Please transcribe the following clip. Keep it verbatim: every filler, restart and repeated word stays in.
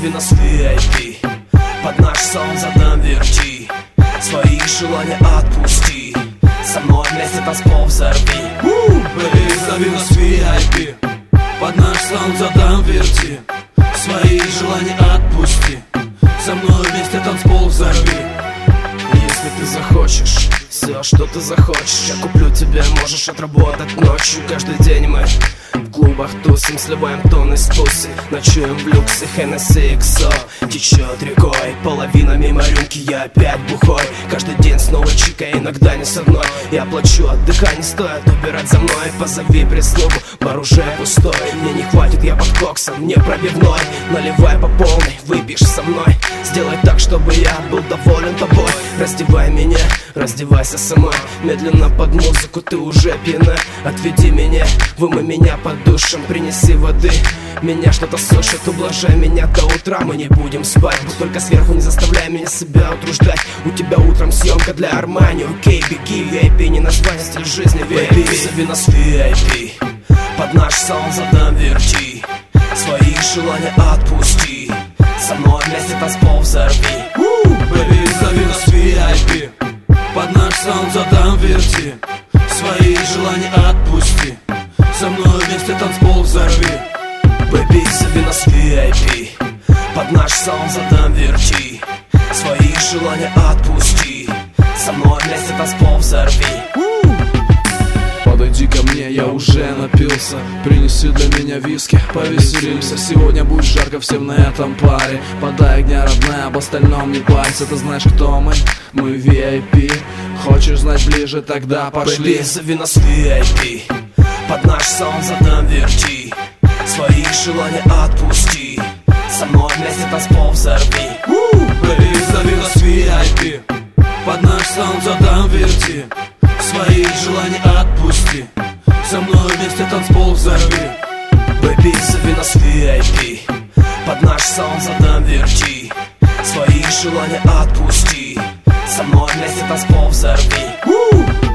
зови нас ви ай пи. Под наш саунд задам верти. Свои желания отпусти. Со мной вместе танцпол взорви. Бэби, зови нас ви ай пи. Под наш саунд задам верти. Свои желания отпусти. Со мной вместе танцпол взорви. Если ты захочешь все, что ты захочешь, я куплю тебе, можешь отработать ночью. Каждый день мы в клубах тусим, сливаем тонны с пуси. Ночуем в люксе, Хеннесси икс о течет рекой. Половина мимо рюмки, я опять бухой. Каждый день снова чика, иногда не с одной. Я плачу, отдыхай, не стоит убирать за мной. Позови прислугу, бар уже пустой. Мне не хватит, я под коксом, не пробивной. Наливай по полной, выпьешь со мной. Сделай так, чтобы я был доволен тобой. Раздевай меня, раздевайся сама. Медленно под музыку, ты уже пьяна. Отведи меня, вымой меня под душем. Принеси воды, меня что-то сушит. Ублажай меня до утра, мы не будем спать. Будь только сверху, не заставляй меня себя утруждать. У тебя утром съемка для Армани. Окей, беги, ви ай пи, не название, стиль жизни ви ай пи. Зови нас ви ай пи. Под наш саунд задам верти. Свои желания отпусти. Со мной вместе танцпол взорви. Бэби, зови нас ви ай пи. Под наш саунд задам верти. Свои желания отпусти. Со мной вместе танцпол взорви. Бэби, зови нас ви ай пи. Под наш саунд задам верти. Свои желания отпусти. Со мной вместе танцпол взорви. Подойди ко мне, я уже напился. Принеси для меня виски, повеселимся. Сегодня будет жарко всем на этом паре. Подай огня, родная, об остальном не парься. Ты знаешь, кто мы? Мы ви ай пи. Хочешь знать ближе, тогда пошли. Бэби, зови нас ви ай пи. Под наш саунд задам верти. Свои желания отпусти. Со мной вместе танцпол взорви. Бэби, зови нас ви ай пи. Под наш саунд задам верти. Свои желания отпусти. Со мной вместе танцпол взорви. Бэби, зови нас ви ай пи. Под наш саунд задам верти. Свои желания отпусти. Со мной вместе танцпол взорви.